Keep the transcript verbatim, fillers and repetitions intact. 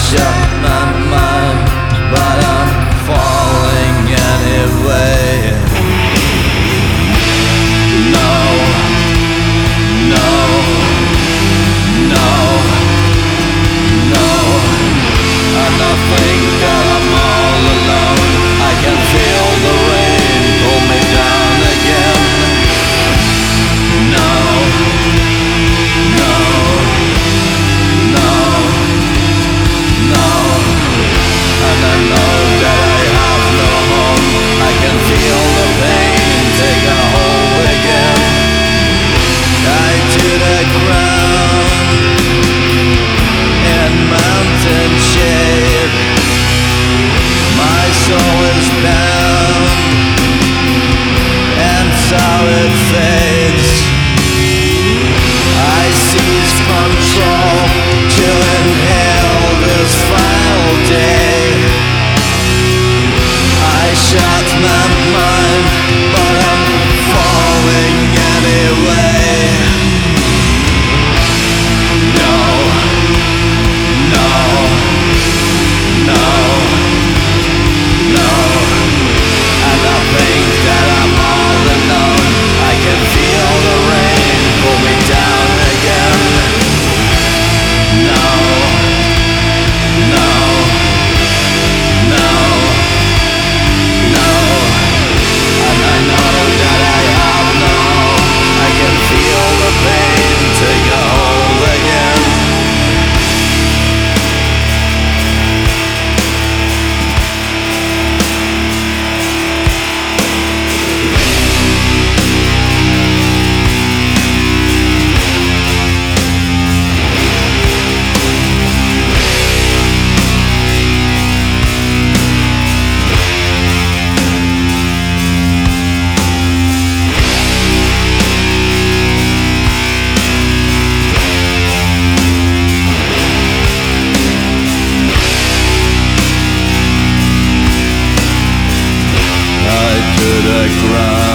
shut my mind, but I'm falling anyway. No, no, no, no. And I think that I'm all alone. I can feel the rain pull me down again. No, no, no, no. And I know that I have no home. I can feel the pain take a hold again. Tied to the ground in mountain shade. My soul is bound, and so it fades. I seize control to inhale this final day. I shut my mind, but I'm falling anyway. No, no, no, no. And I think that I'm all alone. I can feel the rain pull me down again. No, no, no, no. And I know that I have no hope. I can feel the pain take a hold again. To the ground.